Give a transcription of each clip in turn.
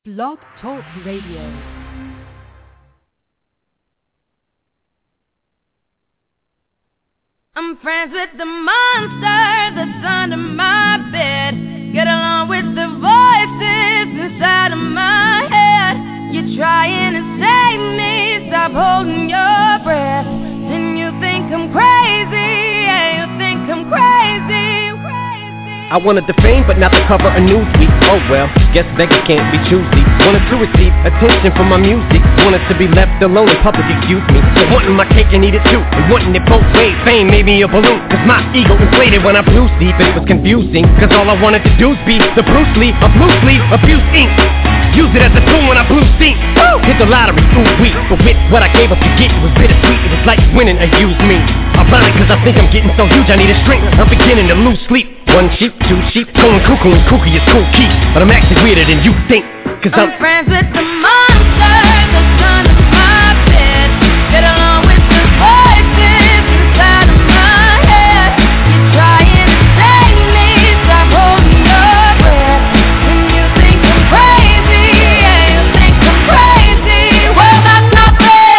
Blog Talk Radio. I'm friends with the monster that's under my bed. Get along with the voices inside of my head. You're trying to save me, stop holding your breath. Then you think I'm crazy, yeah, you think I'm crazy. I wanted the fame, but not the cover of Newsweek. Oh well, guess beggars can't be choosy. Wanted to receive attention from my music. Wanted to be left alone in public, excuse me. So wanting my cake and eat it too, and wanting it both ways. Fame made me a balloon, cause my ego inflated when I blew deep. And it was confusing, cause all I wanted to do was be the Bruce Lee of loose leaf abuse ink. Use it as a tool when I blew steam. Hit the lottery, ooh wee. But with what I gave up to get, it was bittersweet. It was like winning a used me. Ironic, cause I think I'm getting so huge I need a strength. I'm beginning to lose sleep. One sheep, two sheep, going cuckoo and kooky is cool key. But I'm actually weirder than you think, cause I'm friends with the monster that's under my bed. Get along with the voices inside of my head. You're trying to save me, stop holding your breath. And you think I'm crazy, yeah, you think I'm crazy. Well, that's not fair.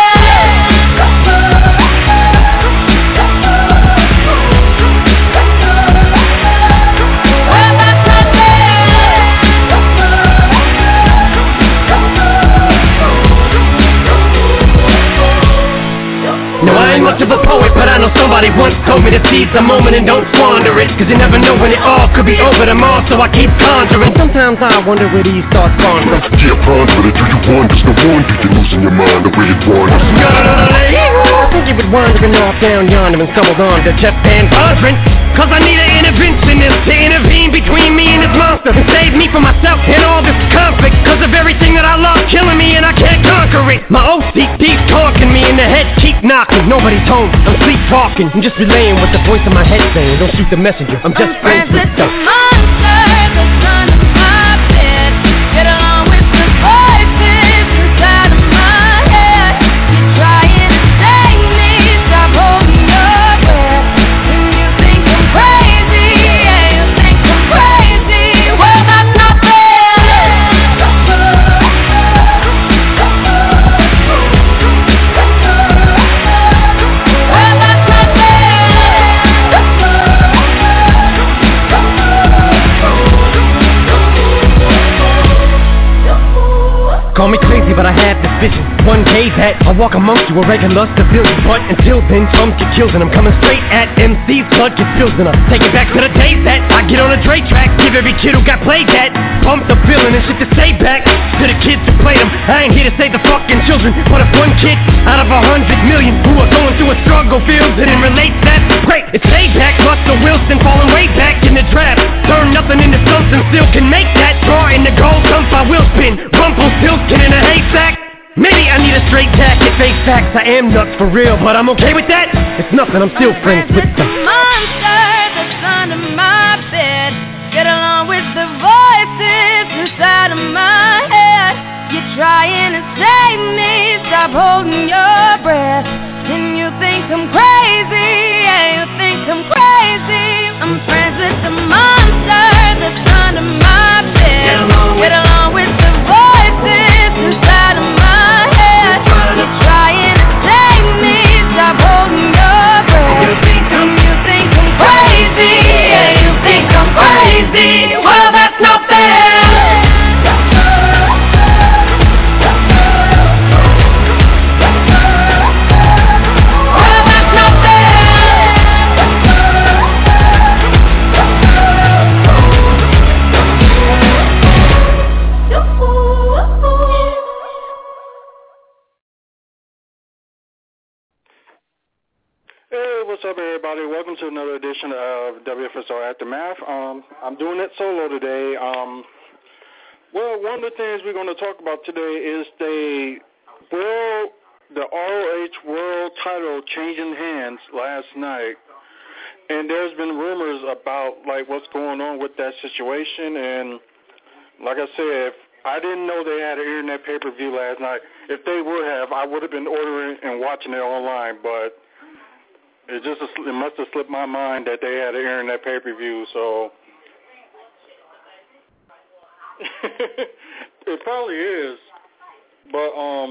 No, I ain't much of a poet, but I know somebody once told me to seize the moment and don't squander it. Cause you never know when it all could be over tomorrow, so I keep conjuring. Sometimes I wonder where these thoughts spawn from. Yeah, ponder it, do you wonder? No wonder you're losing your mind the way it wanders. I think you was wandering off down yonder and stumbled on to Jeff Van Vondren. Cause I need an interventionist to intervene between me and this monster and save me from myself and all this conflict. Cause of everything that I love killing me and I can't conquer it. My OC keeps talking me and the head keep knocking. Nobody's home, I'm sleepwalking. I'm just relaying what the voice in my head saying. Don't shoot the messenger, I'm just friends with the monster that's under my bed. Get along with the voices inside of my head. You're trying to save me, stop holding your breath. And you think I'm crazy, yeah, you think I'm crazy. Well, that's not fair. Call me crazy, but I have this vision. One day that I'll walk amongst you, a regular civilian. But until then, some get killed and I'm coming straight at MC's blood gets spilled. And I take it back to the days that I get on a Dre track. Give every kid who got played that pump the feeling and shit to say back to the kids who played them. I ain't here to save the fucking children, but if one kid out of 100 million who are going through a struggle feels it and relates, that's great. It's payback. Russell Wilson falling way back in the draft. Turn nothing into something, still can make that draw in the gold dump. I will spin Rumpelstiltskin in a haystack. Maybe I need a straight jacket, face facts. I am nuts for real, but I'm okay with that. It's nothing, I'm still friends with the monster that's under my bed. Get along with the voices inside of my head. You're trying to save me, stop holding your breath. And you think I'm crazy, yeah, you think I'm crazy. I'm friends with the monster that's under my bed. Get along with the voices inside of my head. You're trying to save me, stop holding your breath. And you think I'm crazy, yeah, you think I'm crazy. Well, that's not fair. Hey, what's up, everybody? Welcome to another edition of WFSO Aftermath. I'm doing it solo today. Well, one of the things we're going to talk about today is the ROH World title changing hands last night. And there's been rumors about, like, what's going on with that situation. And like I said, if I didn't know they had an internet pay-per-view last night. If they would have, I would have been ordering and watching it online, but it must have slipped my mind that they had an internet pay-per-view, so It probably is, but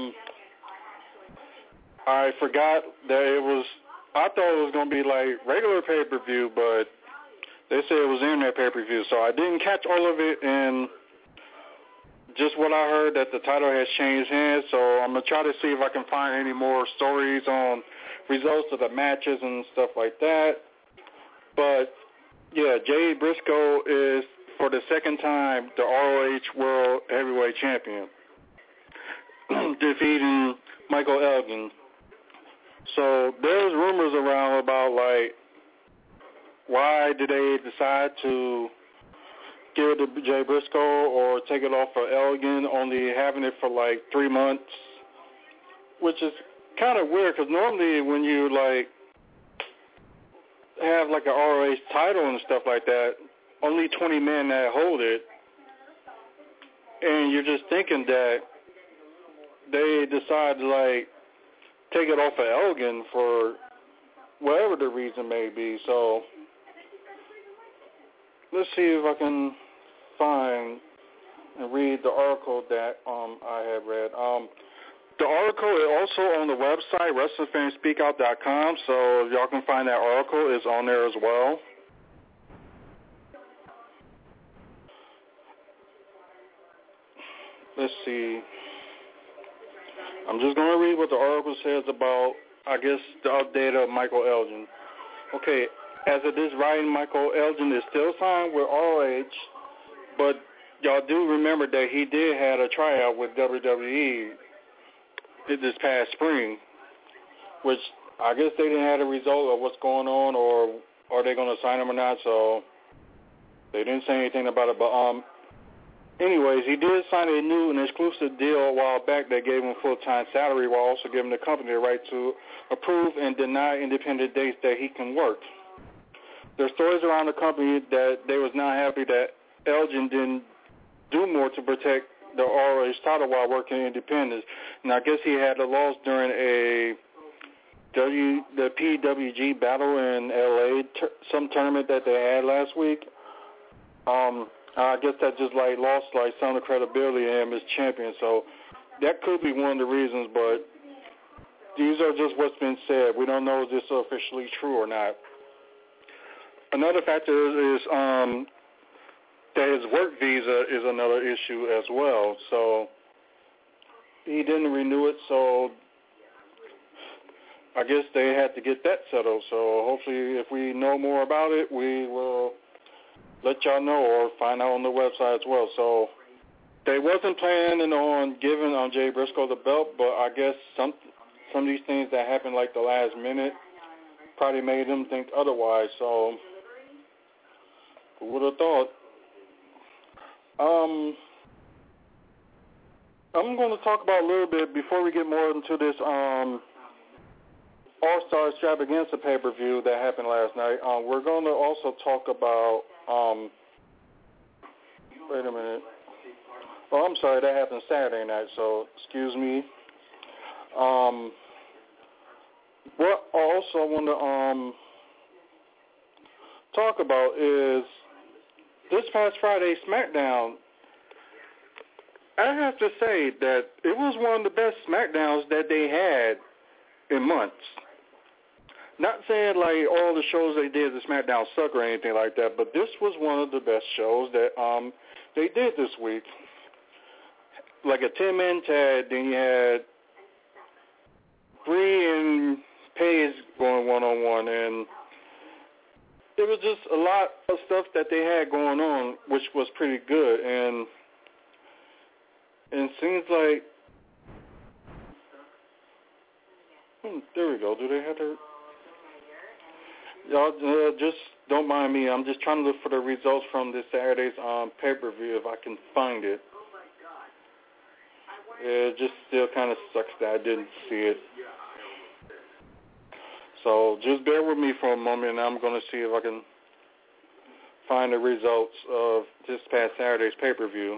I forgot that it was. I thought it was gonna be like regular pay-per-view, but they said it was internet pay-per-view, so I didn't catch all of it. And just what I heard that the title has changed hands, so I'm gonna try to see if I can find any more stories on results of the matches and stuff like that. But yeah, Jay Briscoe is for the second time the ROH World Heavyweight Champion, defeating Michael Elgin. So there's rumors around about like why did they decide to give it to Jay Briscoe or take it off for Elgin, only having it for like 3 months, which is kind of weird because normally when you like have like an ROH title and stuff like that, only 20 men that hold it, and you're just thinking that they decide to like take it off of Elgin for whatever the reason may be. So let's see if I can find and read the article that I have read. The article is also on the website, WrestlingFansSpeakOut.com, so if y'all can find that article, it's on there as well. Let's see. I'm just going to read what the article says about, I guess, the update of Michael Elgin. Okay, as of this writing, Michael Elgin is still signed with ROH, but y'all do remember that he did have a tryout with WWE this past spring, which I guess they didn't have a result of what's going on, or are they going to sign him or not, so they didn't say anything about it. But anyways, he did sign a new and exclusive deal a while back that gave him full-time salary while also giving the company the right to approve and deny independent dates that he can work. There are stories around the company that they was not happy that Elgin didn't do more to protect the ROH title while working independence. And I guess he had a loss during the PWG battle in LA, some tournament that they had last week. I guess that just like lost like some of the credibility in him as champion. So that could be one of the reasons, but these are just what's been said. We don't know if this is officially true or not. Another factor is that his work visa is another issue as well. So he didn't renew it, so I guess they had to get that settled. So hopefully if we know more about it, we will let y'all know or find out on the website as well. So they wasn't planning on giving Jay Briscoe the belt, but I guess some of these things that happened like the last minute probably made them think otherwise. So who would have thought? I'm going to talk about a little bit before we get more into this All-Star Extravaganza pay-per-view that happened last night. We're going to also talk about wait a minute. Oh, I'm sorry, that happened Saturday night, so excuse me. What I also want to talk about is this past Friday SmackDown. I have to say that it was one of the best SmackDowns that they had in months. Not saying like all the shows they did at SmackDown suck or anything like that, but this was one of the best shows that they did this week. Like a 10-man tag, then you had Bree and Paige going one-on-one, and it was just a lot of stuff that they had going on, which was pretty good. And it seems like, there we go. Do they have their... Y'all just don't mind me. I'm just trying to look for the results from this Saturday's pay-per-view if I can find it. It just still kind of sucks that I didn't see it. So just bear with me for a moment, and I'm going to see if I can find the results of this past Saturday's pay-per-view.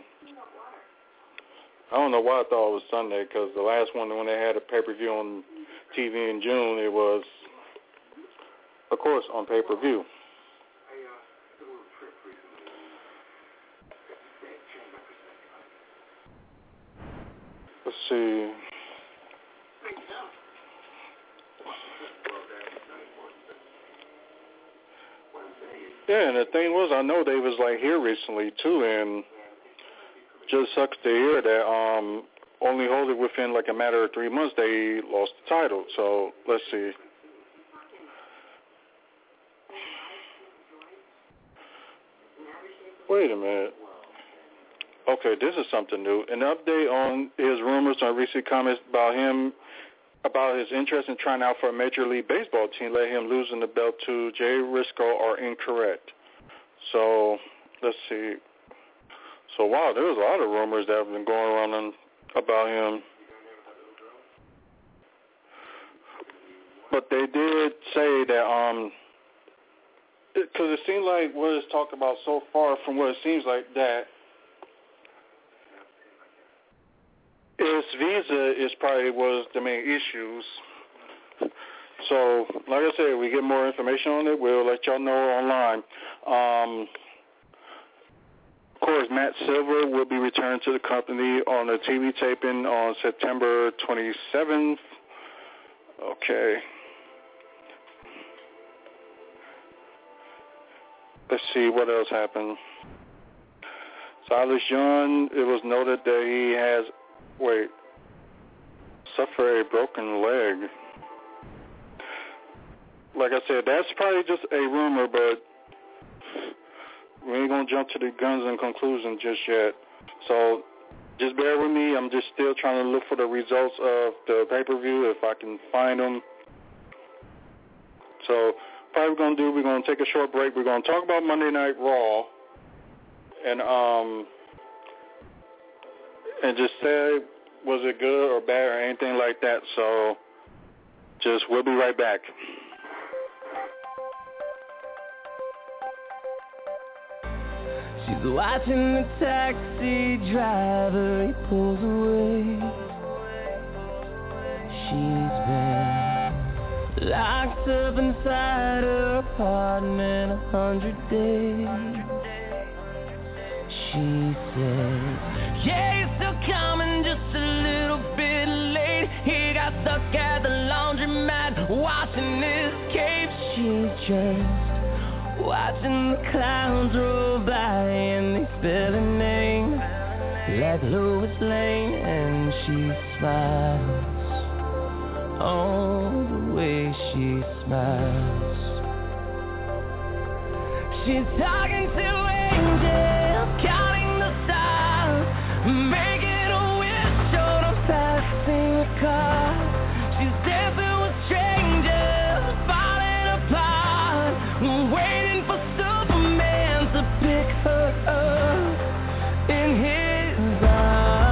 I don't know why I thought it was Sunday, because the last one, when they had a pay-per-view on TV in June, it was, of course, on pay-per-view. Let's see. Yeah, and the thing was, I know they was like here recently too, and just sucks to hear that only hold it within like a matter of 3 months they lost the title. So let's see. Wait a minute. Okay, this is something new. An update on his rumors on recent comments about his interest in trying out for a Major League Baseball team led him losing the belt to Jay Briscoe are incorrect. So, let's see. So, wow, there was a lot of rumors that have been going around about him. But they did say that, because it seemed like what it's talked about so far from what it seems like that his visa is probably was the main issues. So, like I said, we get more information on it, we'll let y'all know online. Of course, Matt Silver will be returned to the company on a TV taping on September 27th. Okay. Let's see what else happened. Silas Young, it was noted that he has suffered a broken leg. Like I said, that's probably just a rumor, but we ain't going to jump to the guns and conclusions just yet. So just bear with me. I'm just still trying to look for the results of the pay-per-view if I can find them. So probably we're going to do, we're going to take a short break. We're going to talk about Monday Night Raw and just say, was it good or bad or anything like that. So just, we'll be right back. She's watching the taxi driver, he pulls away. She's been locked up inside her apartment 100 days. She says, yeah, he's still coming, just a little bit late. He got stuck at the laundromat, washing his cape. She's just watching the clowns roll by and they spell her name like Lois Lane, and she smiles. Oh, the way she smiles. She's talking to angels, counting the stars, making a wish on a passing car. She's dancing with strangers, falling apart, waiting for Superman to pick her up in his arms.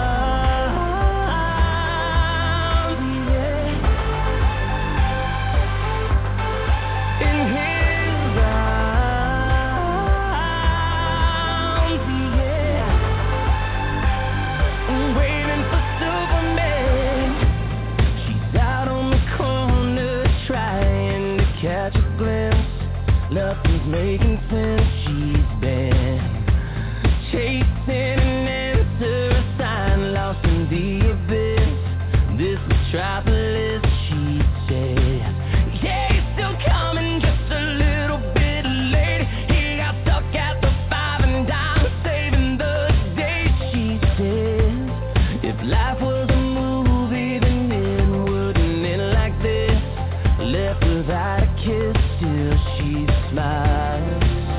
Nothing's making sense. She's been chasing an answer, a sign lost in the abyss. This metropolis, she said, yeah, he's still coming, just a little bit late. He got stuck at the 5 and dime, saving the day. She says, if life was a movie, then it wouldn't end like this. Left without a kiss, still she smiles.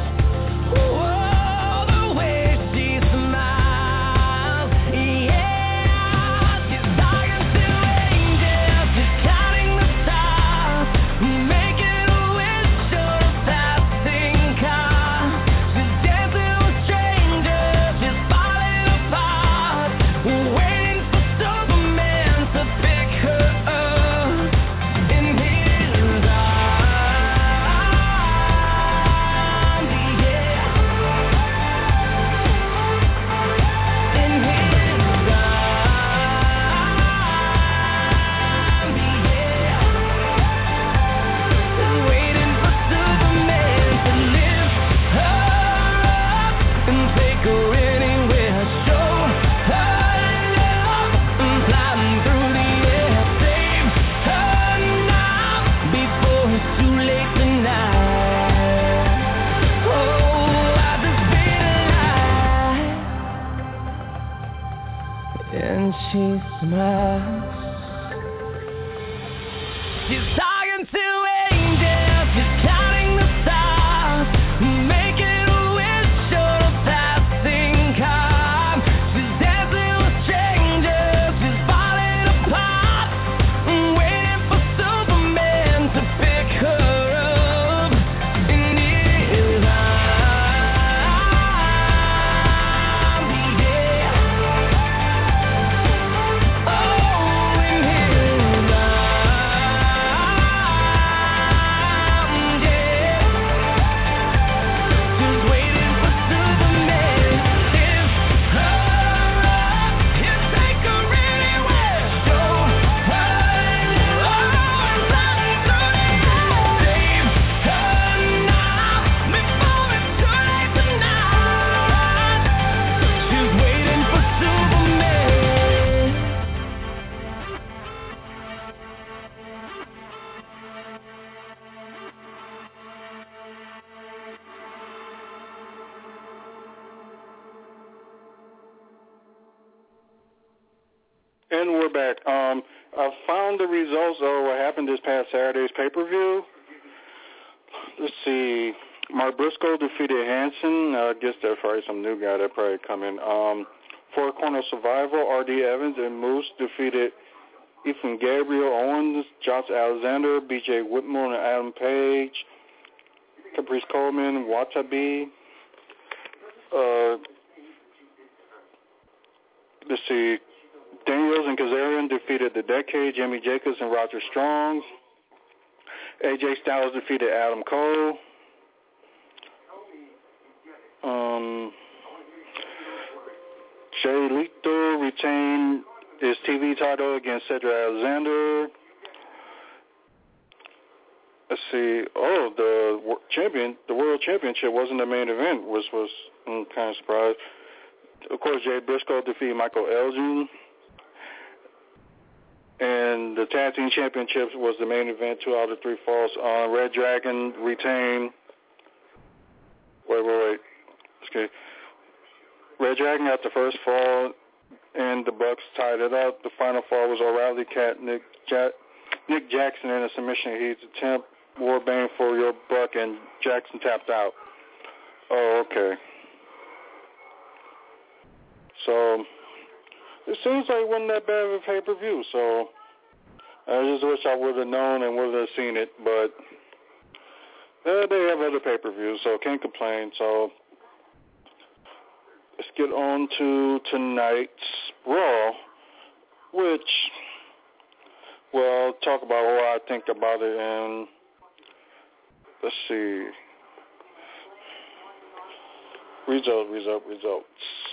Oh, the way she smiles. Yeah, she's talking to angels, she's counting the stars, making a wish on a passing car. She's dancing with strangers, she's falling apart, waiting for Superman to pick her up. and she smiles. She's talking to angels, she's counting the stars, making a wish on a passing car. She's dancing with strangers, she's falling apart, waiting for Superman to pick her up in his arms, yeah. Oh, in his arms, yeah. Just waiting for Superman. It's her love, he'll take her anywhere. Show her love, running through the air. Save her now, before it's too late tonight. She's waiting for Superman. And we're back. I found the results of what happened this past Saturday's pay-per-view. Let's see. Mark Briscoe defeated Hansen. I guess that's probably some new guy that probably come in. Four Corner Survival, R.D. Evans and Moose defeated Ethan Gabriel, Owens, Josh Alexander, B.J. Whitmore, and Adam Page. Caprice Coleman, Watabe. Let's see. Daniels and Kazarian defeated The Decade, Jimmy Jacobs and Roger Strong. AJ Styles defeated Adam Cole. Jay Lethal retained his TV title against Cedric Alexander. Let's see. Oh, the World Championship wasn't the main event, which was kind of surprised. Of course, Jay Briscoe defeated Michael Elgin. And the Tag Team Championships was the main event, 2 out of 3 falls. Red Dragon retained. Wait. Okay. Red Dragon got the first fall, and the Bucks tied it up. The final fall was O'Reilly Cat, Nick Jackson in a submission heat attempt. Warbane for your buck, and Jackson tapped out. Oh, okay. So it seems like it wasn't that bad of a pay-per-view, so I just wish I would have known and would have seen it, but they have other pay-per-views, so can't complain. So let's get on to tonight's Raw, which, well, I'll talk about what I think about it, and let's see. Results.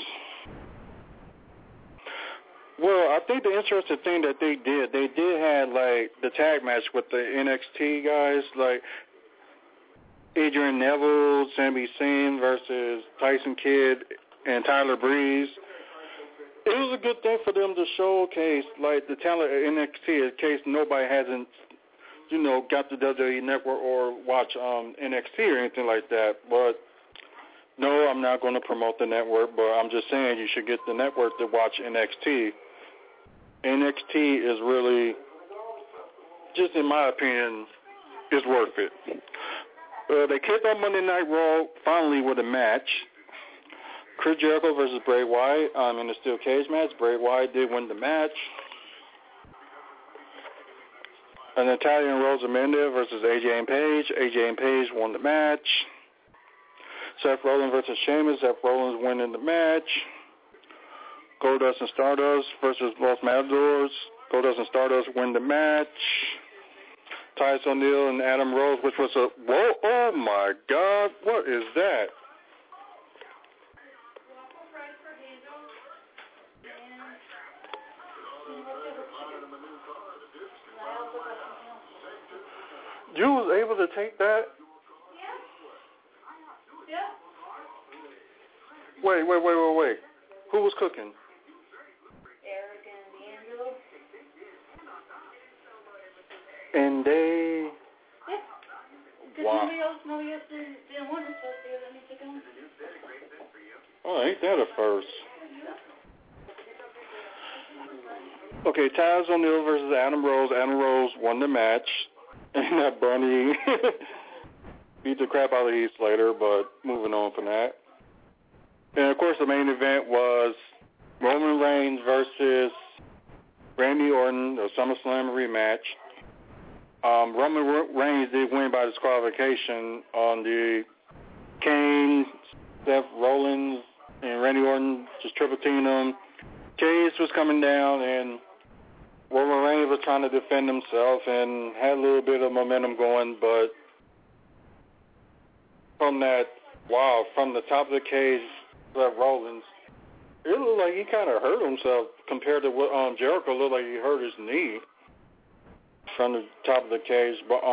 Well, I think the interesting thing that they did have, like, the tag match with the NXT guys, like Adrian Neville, Sami Zayn versus Tyson Kidd and Tyler Breeze. It was a good thing for them to showcase, like, the talent at NXT in case nobody hasn't, got the WWE Network or watch NXT or anything like that. But no, I'm not going to promote the network, but I'm just saying you should get the network to watch NXT. NXT is really, just in my opinion, is worth it. They kicked off Monday Night Raw finally with a match. Chris Jericho versus Bray Wyatt in a steel cage match. Bray Wyatt did win the match. And Natalya and Rosa versus AJ and Paige. AJ and Paige won the match. Seth Rollins versus Sheamus. Seth Rollins winning the match. Goldust and Stardust versus Los Matadors. Goldust and Stardust win the match. Titus O'Neil and Adam Rose, which was oh my God, what is that? You was able to take that? Yeah. Wait. Who was cooking? Eric and D'Angelo. And they... Yeah. Because Wow. nobody else didn't want it, so they let me take them. Oh, ain't that a first? Okay, Taz O'Neill versus Adam Rose. Adam Rose won the match. And that Bunny beat the crap out of Heath Slater, but moving on from that. And, of course, the main event was Roman Reigns versus Randy Orton, the SummerSlam rematch. Roman Reigns did win by disqualification on the Kane, Seth Rollins, and Randy Orton just triple teamed him. Case was coming down, and Roman Reigns was trying to defend himself and had a little bit of momentum going, but from the top of the cage, Seth Rollins, it looked like he kind of hurt himself compared to what Jericho looked like he hurt his knee from the top of the cage. But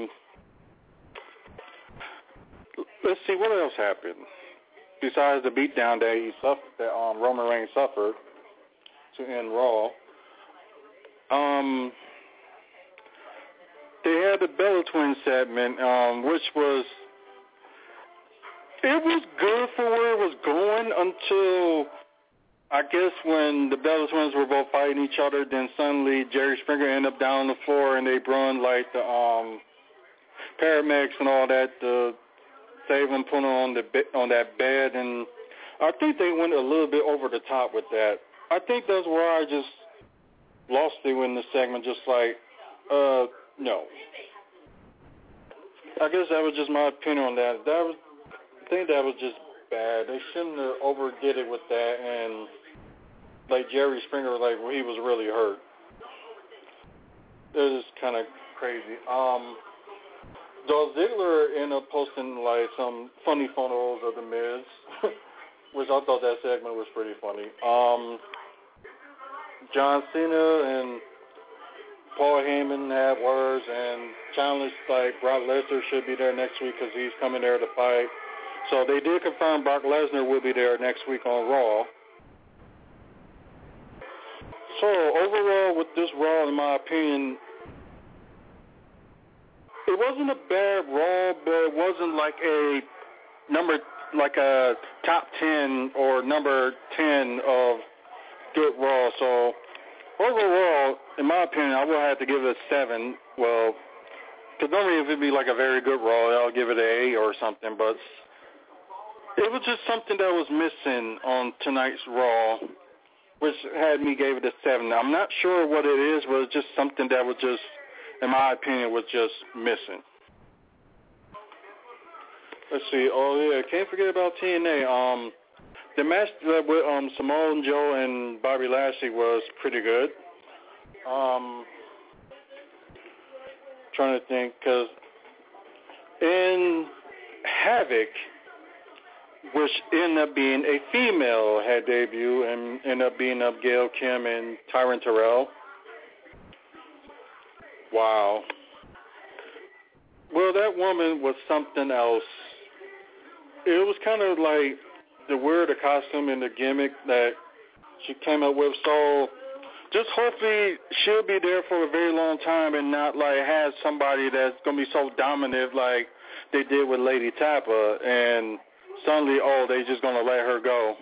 let's see what else happened besides the beatdown that Roman Reigns suffered to end Raw. They had the Bella Twins segment, which was good for where it was going until, I guess, when the Bella Twins were both fighting each other. Then suddenly Jerry Springer ended up down on the floor, and they brought like the paramedics and all that to save him, put him on that bed, and I think they went a little bit over the top with that. I think that's where I just lost it in the segment, just like, no. I guess that was just my opinion on that. I think that was just bad. They shouldn't have overdid it with that, and like Jerry Springer, like he was really hurt. It was just kind of crazy. Dolph Ziggler ended up posting like some funny photos of the Miz, which I thought that segment was pretty funny. John Cena and Paul Heyman had words and challenged like Brock Lesnar should be there next week because he's coming there to fight. So they did confirm Brock Lesnar will be there next week on Raw. So overall with this Raw, in my opinion, it wasn't a bad Raw, but it wasn't like a top 10 or number 10 of good Raw. So overall, in my opinion, I will have to give it a 7. Well, because normally if it'd be like a very good Raw, I'll give it an 8 or something, but it was just something that was missing on tonight's Raw, which had me gave it a 7. I'm not sure what it is, but it's just something that was just, in my opinion, was just missing. Let's see. Oh, yeah, can't forget about TNA. The match with Samoa Joe and Bobby Lashley was pretty good. Trying to think, because in Havoc, which ended up being a female, had debut and ended up being Gail Kim and Tyron Terrell. Wow. Well, that woman was something else. It was kind of like the costume and the gimmick that she came up with. So just hopefully she'll be there for a very long time and not like have somebody that's going to be so dominant like they did with Lady Tappa and suddenly, they just going to let her go.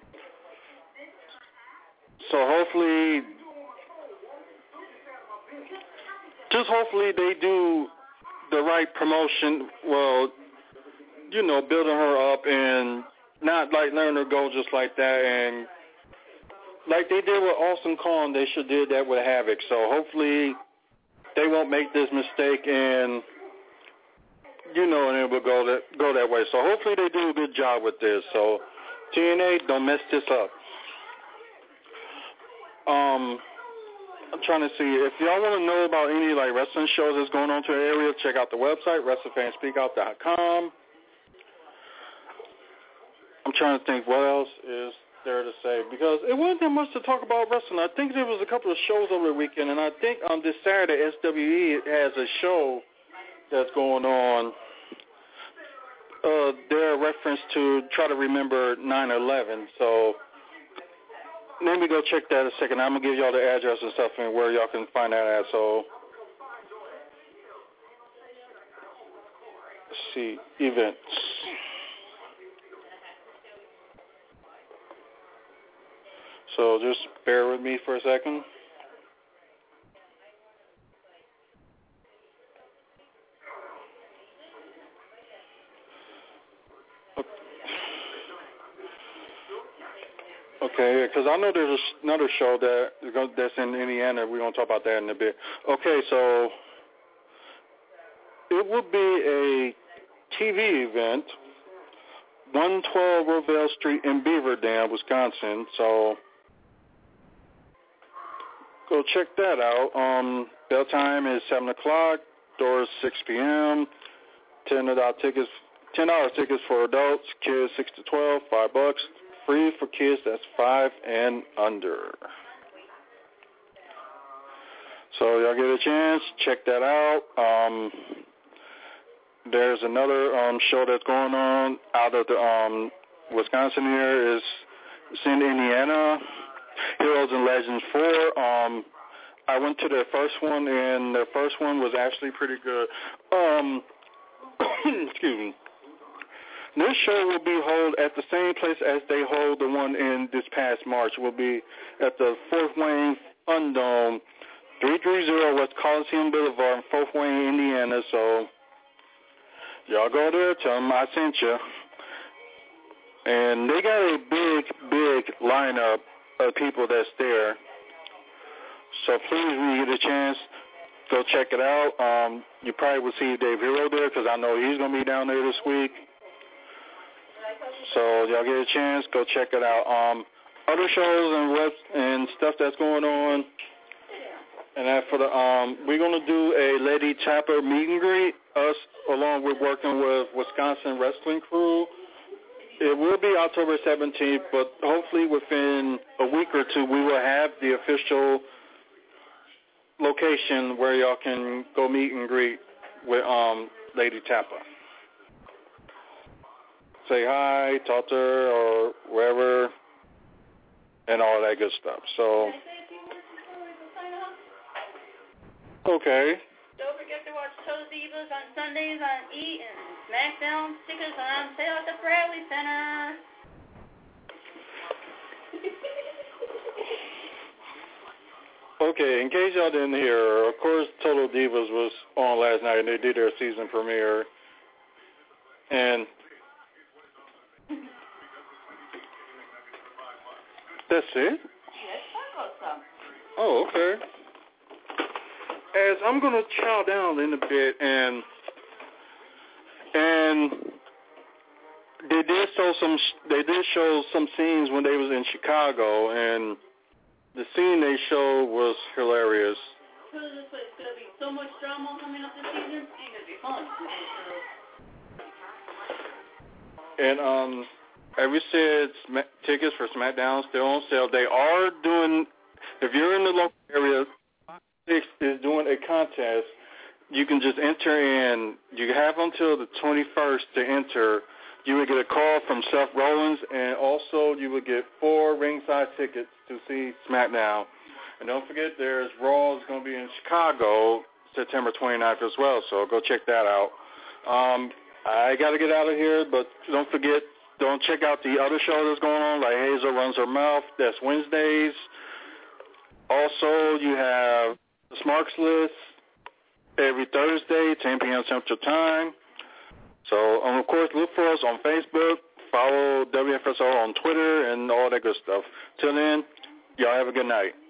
So hopefully they do the right promotion, well, building her up and not like letting her go just like that. And like they did with Awesome Kong, they should did that with Havoc. So hopefully they won't make this mistake and and it will go that way. So hopefully they do a good job with this. So TNA, don't mess this up. I'm trying to see if y'all want to know about any like wrestling shows that's going on to the area. Check out the website WrestlingFansSpeakOut.com. I'm trying to think what else is there to say because it wasn't that much to talk about wrestling. I think there was a couple of shows over the weekend, and I think on this Saturday SWE has a show that's going on. Their reference to try to remember 9/11. So let me go check that in a second. I'm going to give y'all the address and stuff and where y'all can find that at. So let's see, events. So just bear with me for a second. Okay, because I know there's another show that's in Indiana. We're going to talk about that in a bit. Okay, so it will be a TV event, 112 Rovell Street in Beaver Dam, Wisconsin. So go check that out. Bell time is 7 o'clock. Doors 6 p.m. $10 tickets for adults, kids 6 to 12, $5. Free for kids that's 5 and under. So y'all get a chance, check that out. There's another show that's going on out of the Wisconsin here. It's in Indiana, Heroes and Legends 4. I went to their first one, and their first one was actually pretty good. Excuse me. This show will be held at the same place as they hold the one in this past March. It will be at the Fort Wayne Fun Dome, 330 West Coliseum Boulevard in Fort Wayne, Indiana. So y'all go there, tell them I sent you. And they got a big lineup of people that's there. So please, when you get a chance, go check it out. You probably will see Dave Hero there because I know he's going to be down there this week. So y'all get a chance, go check it out. Other shows and stuff that's going on. And that for the we're going to do a Lady Tapper meet and greet, us along with working with Wisconsin Wrestling Crew. It will be October 17th, but hopefully within a week or two we will have the official location where y'all can go meet and greet with Lady Tapper. Say hi, talk to her, or wherever, and all that good stuff. So, okay. Don't forget to watch Total Divas on Sundays on E! and SmackDown. Stickers are on sale at the Bradley Center. Okay, in case y'all didn't hear, of course Total Divas was on last night, and they did their season premiere. And that's it? Let's talk about some. Oh, okay. As I'm going to chow down in a bit, and they did show some scenes when they was in Chicago, and the scene they showed was hilarious. Put it this way, it's going to be so much drama coming up this season, it's going to be fun. And as we said, tickets for SmackDown still on sale. They are doing, if you're in the local area, Fox 6 is doing a contest. You can just enter in. You have until the 21st to enter. You would get a call from Seth Rollins, and also you would get 4 ringside tickets to see SmackDown. And don't forget, there's Raw is going to be in Chicago September 29th as well, so go check that out. I got to get out of here, but don't forget, don't check out the other show that's going on, like Hazel Runs Her Mouth. That's Wednesdays. Also, you have the Smarks List every Thursday, 10 p.m. Central Time. So, of course, look for us on Facebook, follow WFSO on Twitter, and all that good stuff. Till then, y'all have a good night.